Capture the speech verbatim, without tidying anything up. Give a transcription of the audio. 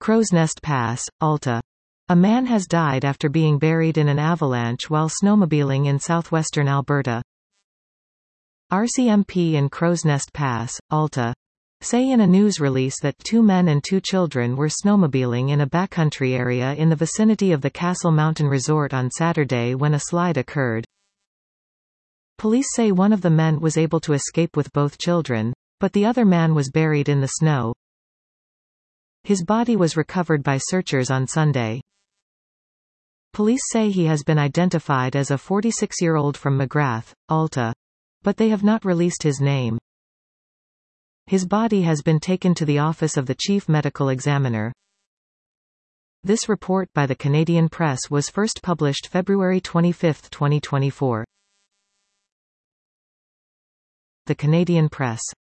Crow's Nest Pass, Alta. A man has died after being buried in an avalanche while snowmobiling in southwestern Alberta. R C M P in Crow's Nest Pass, Alta, say in a news release that two men and two children were snowmobiling in a backcountry area in the vicinity of the Castle Mountain Resort on Saturday when a slide occurred. Police say one of the men was able to escape with both children, but the other man was buried in the snow. His body was recovered by searchers on Sunday. Police say he has been identified as a forty-six-year-old from McGrath, Alta, but they have not released his name. His body has been taken to the office of the Chief Medical Examiner. This report by the Canadian Press was first published February twenty-fifth, twenty twenty-four. The Canadian Press.